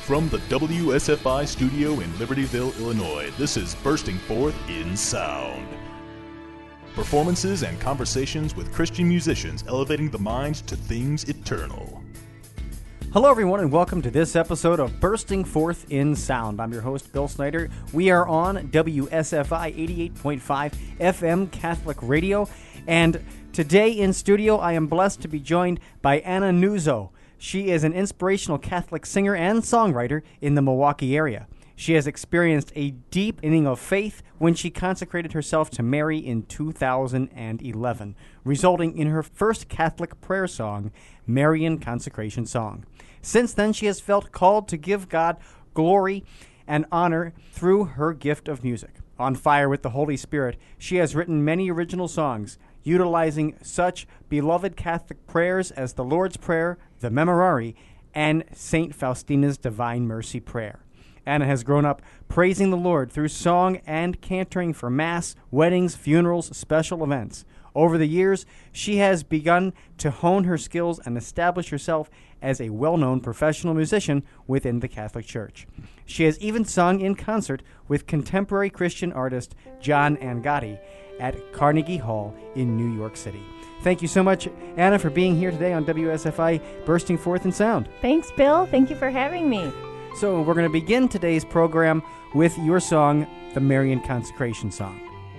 From the WSFI studio in Libertyville, Illinois, this is Bursting Forth in Sound. Performances and conversations with Christian musicians elevating the mind to things eternal. Hello, everyone, and welcome to this episode of Bursting Forth in Sound. I'm your host, Bill Snyder. We are on WSFI 88.5 FM Catholic Radio, and today in studio, I am blessed to be joined by Anna Nuzzo. She is an inspirational Catholic singer and songwriter in the Milwaukee area. She has experienced a deepening of faith when she consecrated herself to Mary in 2011, resulting in her first Catholic prayer song, Marian Consecration Song. Since then, she has felt called to give God glory and honor through her gift of music. On fire with the Holy Spirit, she has written many original songs, utilizing such beloved Catholic prayers as the Lord's Prayer, the Memorare, and St. Faustina's Divine Mercy Prayer. Anna has grown up praising the Lord through song and cantoring for Mass, weddings, funerals, special events. Over the years, she has begun to hone her skills and establish herself as a well-known professional musician within the Catholic Church. She has even sung in concert with contemporary Christian artist John Angotti at Carnegie Hall in New York City. Thank you so much, Anna, for being here today on WSFI Bursting Forth in Sound. Thanks, Bill. Thank you for having me. So we're going to begin today's program with your song, the Marian Consecration Song.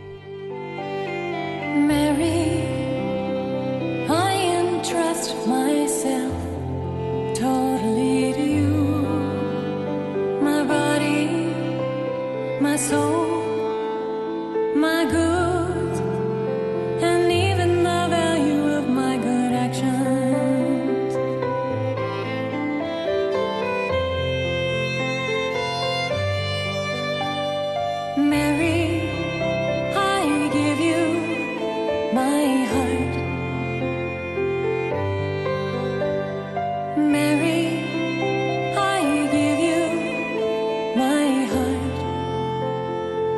Mary, I entrust myself totally to you. My body, my soul, my goods, and even the value of my good actions. Mary, I give you my heart. Mary, I give you my heart.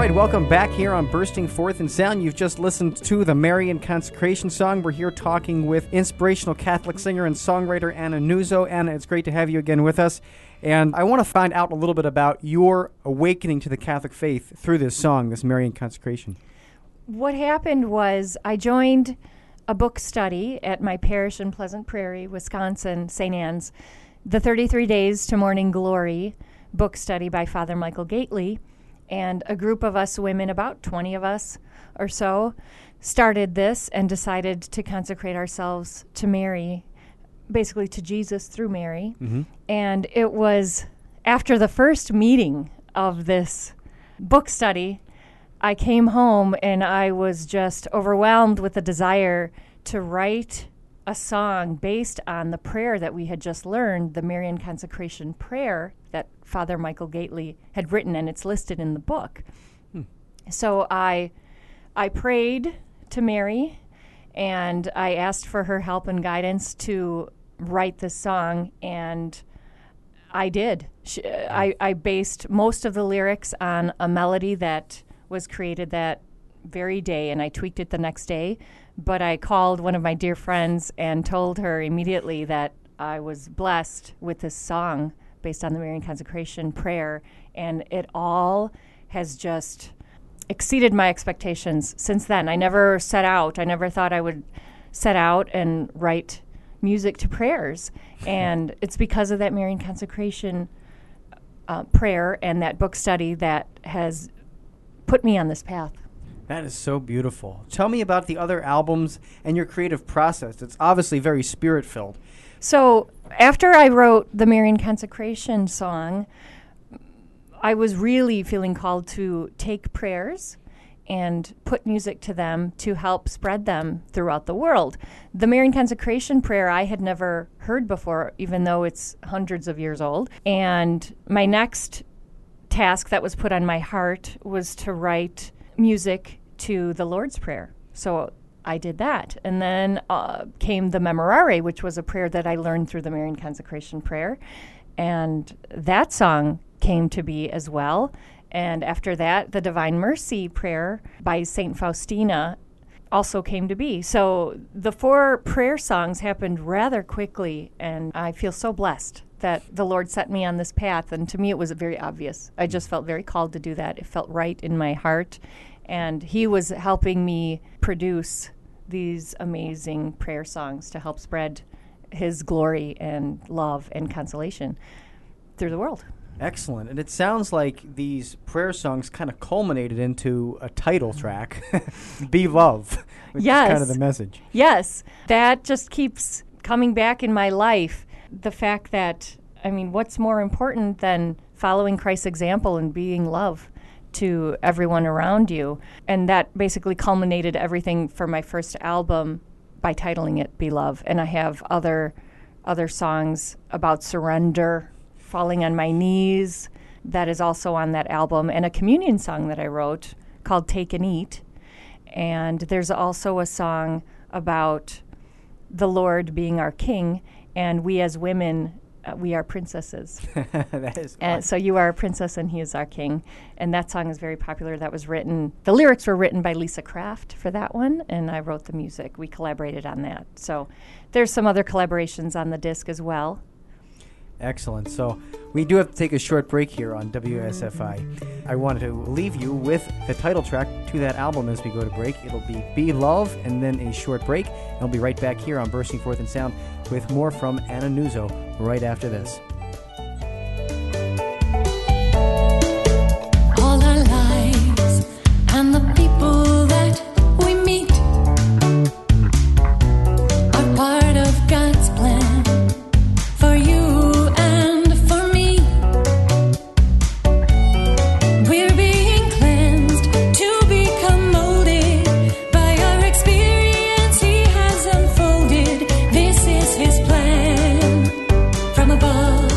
right, welcome back here on Bursting Forth in Sound. You've just listened to the Marian Consecration Song. We're here talking with inspirational Catholic singer and songwriter Anna Nuzzo. Anna, it's great to have you again with us. And I want to find out a little bit about your awakening to the Catholic faith through this song, this Marian Consecration. What happened was I joined a book study at my parish in Pleasant Prairie, Wisconsin, St. Anne's, the 33 Days to Morning Glory book study by Father Michael Gately. And a group of us women, about 20 of us or so, started this and decided to consecrate ourselves to Mary, basically to Jesus through Mary. Mm-hmm. And it was after the first meeting of this book study, I came home and I was just overwhelmed with the desire to write a song based on the prayer that we had just learned, the Marian Consecration prayer that Father Michael Gately had written, and it's listed in the book. So I prayed to Mary, and I asked for her help and guidance to write this song, and I did. I based most of the lyrics on a melody that was created that very day, and I tweaked it the next day. But I called one of my dear friends and told her immediately that I was blessed with this song based on the Marian Consecration prayer, and it all has just exceeded my expectations since then. I never thought I would set out and write music to prayers, and it's because of that Marian Consecration prayer and that book study that has put me on this path. That is so beautiful. Tell me about the other albums and your creative process. It's obviously very spirit-filled. So after I wrote the Marian Consecration song, I was really feeling called to take prayers and put music to them to help spread them throughout the world. The Marian Consecration prayer I had never heard before, even though it's hundreds of years old. And my next task that was put on my heart was to write music to the Lord's Prayer. So I did that. And then came the Memorare, which was a prayer that I learned through the Marian Consecration prayer. And that song came to be as well. And after that, the Divine Mercy prayer by St. Faustina also came to be. So the 4 prayer songs happened rather quickly, and I feel so blessed that the Lord set me on this path. And to me, it was very obvious. I just felt very called to do that. It felt right in my heart. And He was helping me produce these amazing prayer songs to help spread His glory and love and consolation through the world. Excellent. And it sounds like these prayer songs kind of culminated into a title track, Be Love, which is kind of the message. Yes. That just keeps coming back in my life. The fact that, what's more important than following Christ's example and being love to everyone around you? And that basically culminated everything for my first album by titling it Be Love. And I have other songs about surrender, falling on my knees, that is also on that album, and a communion song that I wrote called Take and Eat. And there's also a song about the Lord being our king, and we as women, we are princesses. That is fun. And so you are a princess and He is our king. And that song is very popular. That was written, the lyrics were written by Lisa Kraft for that one, and I wrote the music. We collaborated on that. So there's some other collaborations on the disc as well. Excellent. So we do have to take a short break here on WSFI. I wanted to leave you with the title track to that album as we go to break. It'll be Love, and then a short break. And we'll be right back here on Bursting Forth in Sound with more from Anna Nuzzo right after this. All our lives and the people that we meet are part of God's plan for you and for me. We're being cleansed to become molded by our experience He has unfolded. This is His plan from above.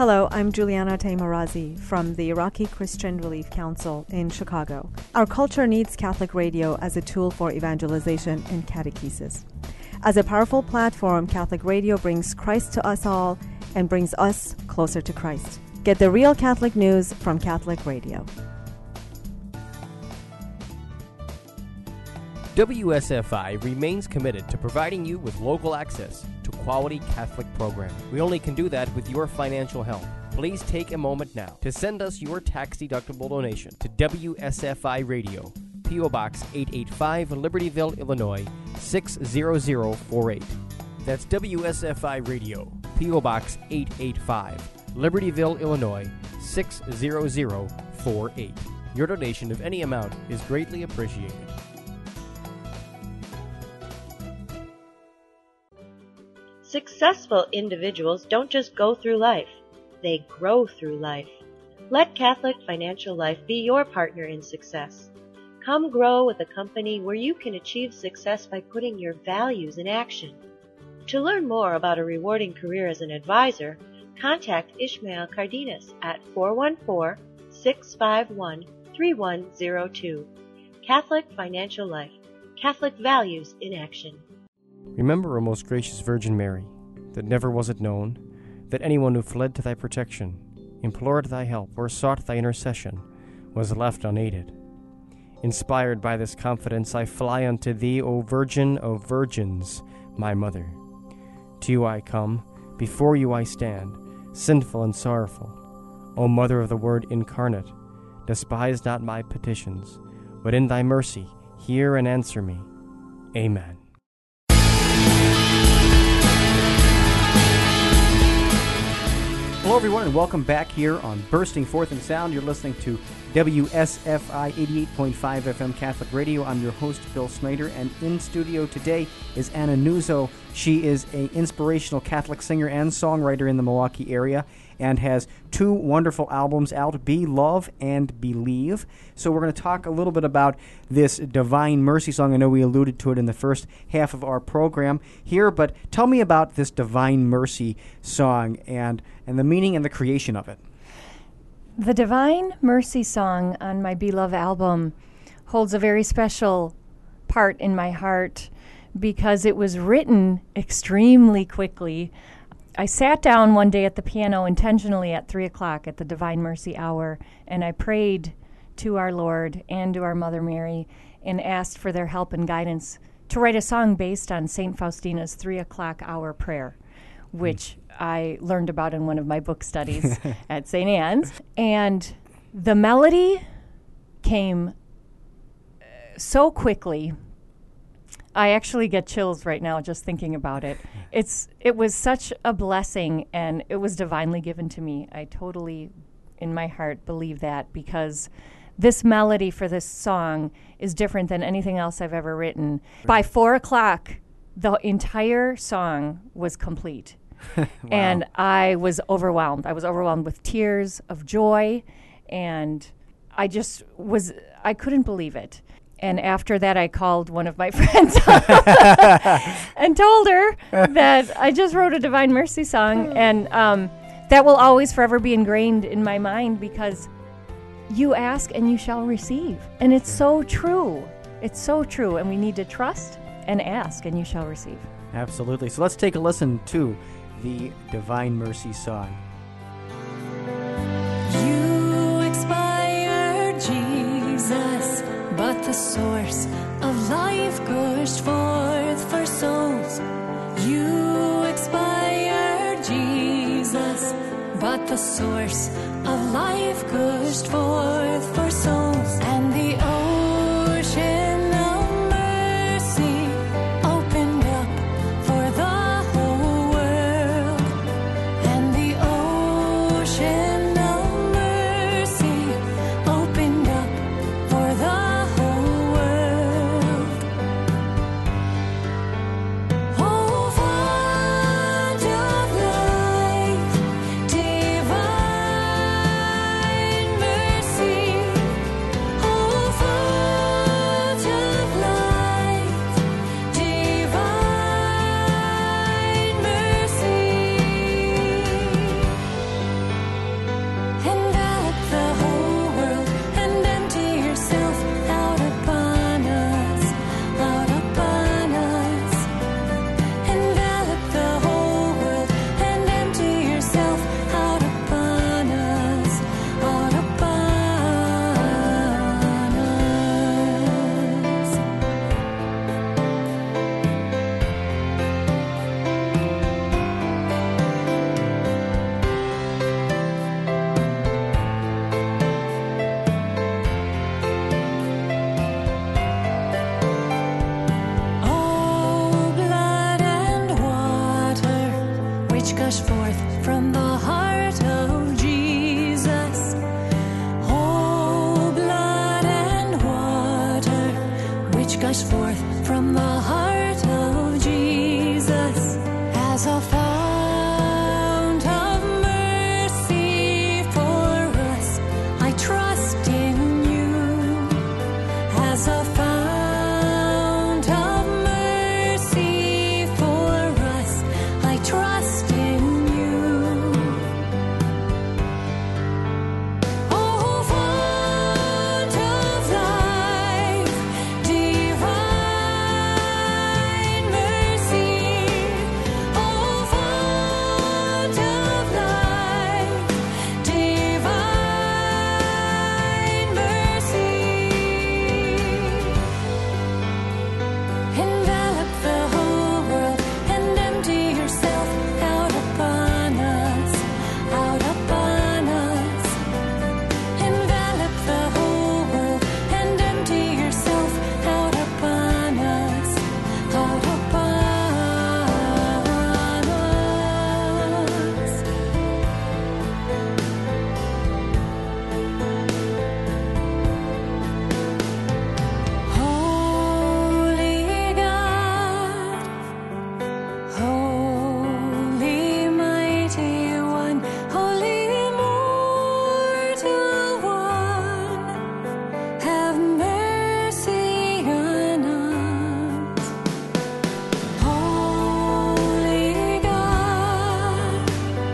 Hello, I'm Juliana Taimarazi from the Iraqi Christian Relief Council in Chicago. Our culture needs Catholic radio as a tool for evangelization and catechesis. As a powerful platform, Catholic radio brings Christ to us all and brings us closer to Christ. Get the real Catholic news from Catholic radio. WSFI remains committed to providing you with local access to quality Catholic programming. We only can do that with your financial help. Please take a moment now to send us your tax-deductible donation to WSFI Radio, P.O. Box 885, Libertyville, Illinois, 60048. That's WSFI Radio, P.O. Box 885, Libertyville, Illinois, 60048. Your donation of any amount is greatly appreciated. Successful individuals don't just go through life, they grow through life. Let Catholic Financial Life be your partner in success. Come grow with a company where you can achieve success by putting your values in action. To learn more about a rewarding career as an advisor, contact Ishmael Cardenas at 414-651-3102. Catholic Financial Life. Catholic values in action. Remember, O most gracious Virgin Mary, that never was it known that anyone who fled to thy protection, implored thy help, or sought thy intercession was left unaided. Inspired by this confidence, I fly unto thee, O Virgin of Virgins, my Mother. To you I come, before you I stand, sinful and sorrowful. O Mother of the Word incarnate, despise not my petitions, but in thy mercy hear and answer me. Amen. Hello, everyone, and welcome back here on Bursting Forth in Sound. You're listening to WSFI 88.5 FM Catholic Radio. I'm your host, Bill Snyder, and in studio today is Anna Nuzzo. She is an inspirational Catholic singer and songwriter in the Milwaukee area and has two wonderful albums out, Be Love and Believe. So we're going to talk a little bit about this Divine Mercy song. I know we alluded to it in the first half of our program here, but tell me about this Divine Mercy song and the meaning and the creation of it. The Divine Mercy song on my Be Love album holds a very special part in my heart because it was written extremely quickly. I sat down one day at the piano intentionally at 3 o'clock at the Divine Mercy hour, and I prayed to our Lord and to our Mother Mary and asked for their help and guidance to write a song based on St. Faustina's 3 o'clock hour prayer, which I learned about in one of my book studies at St. Anne's. And the melody came so quickly. I actually get chills right now just thinking about it. It was such a blessing, and it was divinely given to me. I totally, in my heart, believe that, because this melody for this song is different than anything else I've ever written. By 4 o'clock, the entire song was complete. Wow. And I was overwhelmed. I was overwhelmed with tears of joy, and I couldn't believe it. And after that, I called one of my friends and told her that I just wrote a Divine Mercy song. And that will always forever be ingrained in my mind, because you ask and you shall receive. And it's so true. It's so true. And we need to trust and ask and you shall receive. Absolutely. So let's take a listen to the Divine Mercy song. You expired, Jesus, but the source of life gushed forth for souls. You expired, Jesus, but the source of life gushed forth for souls. And the ocean of mercy opened up for the whole world. And the ocean of mercy opened up for the whole world. Oh, font of life, divine mercy. Oh, which gush forth from the heart of Jesus as a fount of mercy for us. I trust in you as a fount of mercy for us. I trust in you. Oh, fount of life, divine mercy. Oh, fount of life, divine mercy. Envelop the whole world and empty yourself out upon us, out upon us. Envelop the whole world and empty yourself out upon us, out upon us. Holy God, Holy Mighty One, Holy Immortal One, have mercy on us. Holy God,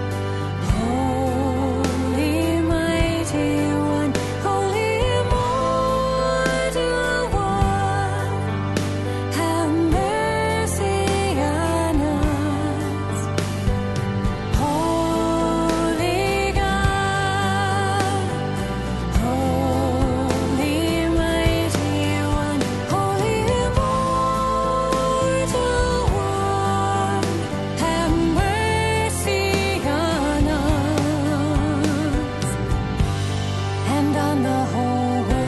Holy Mighty One, Holy Immortal One, have mercy on us. Holy God, Holy Mighty One, Holy Immortal One, have mercy on us and on the whole world.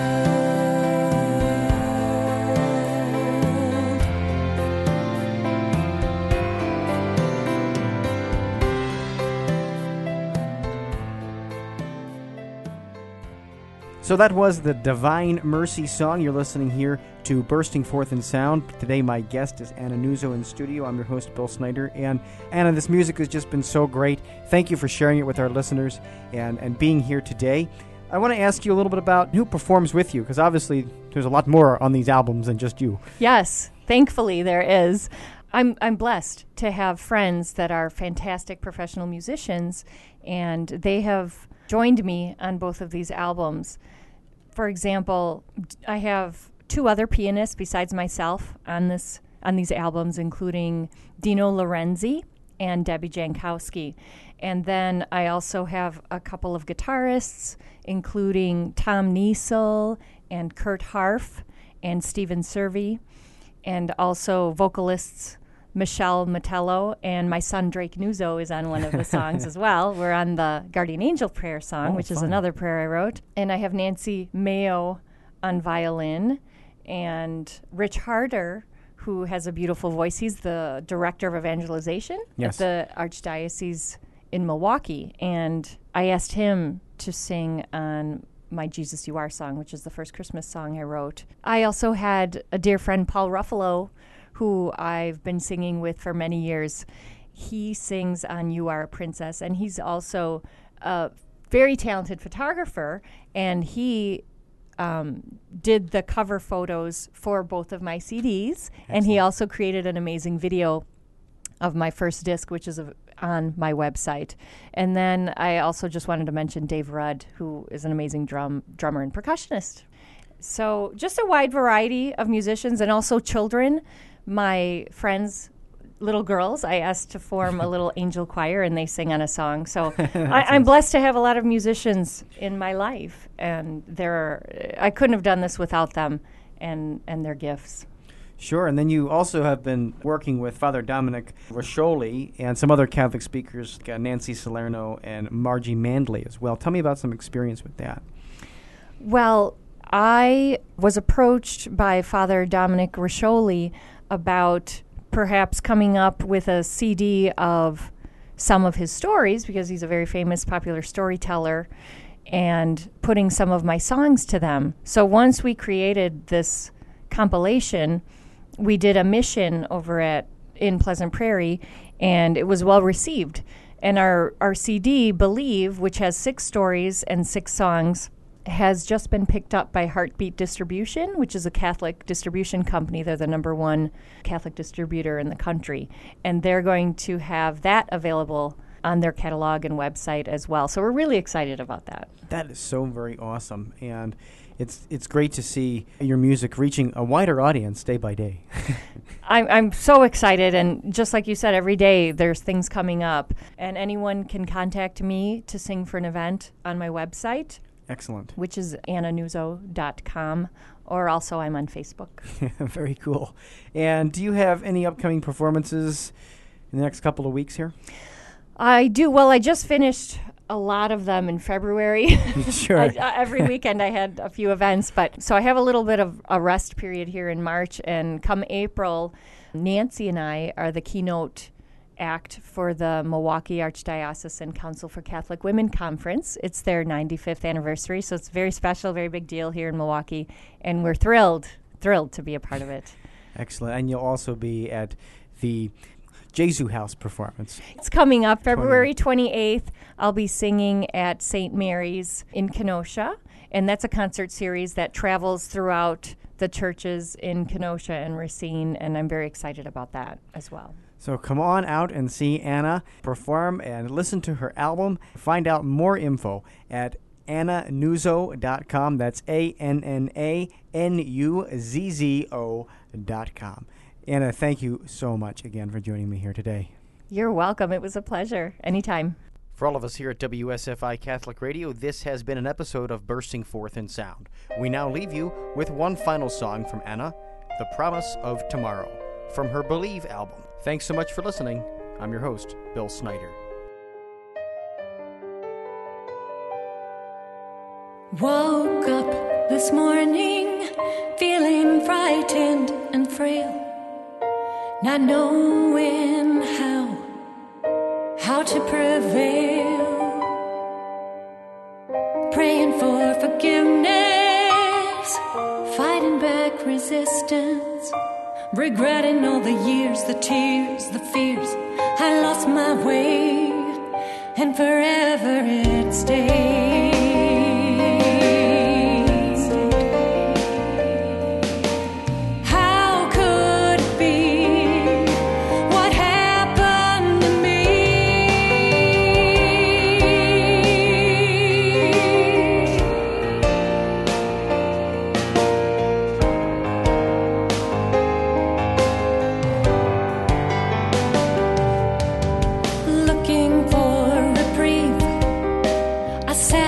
So that was the Divine Mercy song. You're listening here to Bursting Forth in Sound. Today my guest is Anna Nuzzo in studio. I'm your host, Bill Snyder. And Anna, this music has just been so great. Thank you for sharing it with our listeners and being here today. I want to ask you a little bit about who performs with you, because obviously there's a lot more on these albums than just you. Yes, thankfully there is. I'm blessed to have friends that are fantastic professional musicians, and they have joined me on both of these albums. For example, I have two other pianists besides myself on these albums, including Dino Lorenzi and Debbie Jankowski. And then I also have a couple of guitarists, including Tom Niesel and Kurt Harf and Stephen Servey, and also vocalists Michelle Metello, and my son Drake Nuzzo is on one of the songs as well. We're on the Guardian Angel Prayer song, which is another prayer I wrote. And I have Nancy Mayo on violin, and Rich Harder, who has a beautiful voice. He's the director of evangelization at the Archdiocese in Milwaukee. And I asked him to sing on my Jesus You Are song, which is the first Christmas song I wrote. I also had a dear friend, Paul Ruffalo, who I've been singing with for many years. He sings on You Are a Princess, and he's also a very talented photographer, and he did the cover photos for both of my CDs. Excellent. And he also created an amazing video of my first disc, which is on my website. And then I also just wanted to mention Dave Rudd, who is an amazing drummer and percussionist. So just a wide variety of musicians, and also children. My friends, little girls, I asked to form a little angel choir, and they sing on a song. So I'm blessed to have a lot of musicians in my life, and I couldn't have done this without them and their gifts. Sure, and then you also have been working with Father Dominic Roscioli and some other Catholic speakers, like Nancy Salerno and Margie Mandley as well. Tell me about some experience with that. Well, I was approached by Father Dominic Roscioli about perhaps coming up with a CD of some of his stories, because he's a very famous popular storyteller, and putting some of my songs to them. So once we created this compilation, we did a mission over in Pleasant Prairie, and it was well received. And our CD, Believe, which has 6 stories and 6 songs, has just been picked up by Heartbeat Distribution, which is a Catholic distribution company. They're the #1 Catholic distributor in the country. And they're going to have that available on their catalog and website as well. So we're really excited about that. That is so very awesome. And it's great to see your music reaching a wider audience day by day. I'm so excited, and just like you said, every day there's things coming up, and anyone can contact me to sing for an event on my website. Excellent. Which is annanuzo.com, or also I'm on Facebook. Very cool. And do you have any upcoming performances in the next couple of weeks here? I do. Well, I just finished a lot of them in February. Sure. Every weekend I had a few events, but so I have a little bit of a rest period here in March, and come April, Nancy and I are the keynote act for the Milwaukee Archdiocesan Council for Catholic Women Conference. It's their 95th anniversary, so it's very special, very big deal here in Milwaukee, and we're thrilled to be a part of it. Excellent. And you'll also be at the Jesu House performance. It's coming up February 28th. I'll be singing at St. Mary's in Kenosha, and that's a concert series that travels throughout the churches in Kenosha and Racine, and I'm very excited about that as well. So come on out and see Anna perform and listen to her album. Find out more info at AnnaNuzzo.com. That's ANNANUZZO.com. Anna, thank you so much again for joining me here today. You're welcome. It was a pleasure. Anytime. For all of us here at WSFI Catholic Radio, this has been an episode of Bursting Forth in Sound. We now leave you with one final song from Anna, The Promise of Tomorrow, from her Believe album. Thanks so much for listening. I'm your host, Bill Snyder. Woke up this morning feeling frightened and frail, not knowing how to prevail, praying for forgiveness, fighting back resistance, regretting all the years, the tears, the fears. I lost my way, and forever it stays. I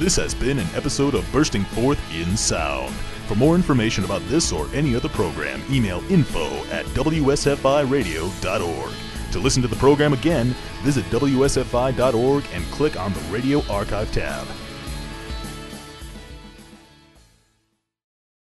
This has been an episode of Bursting Forth in Sound. For more information about this or any other program, email info@wsfiradio.org. To listen to the program again, visit wsfi.org and click on the Radio Archive tab.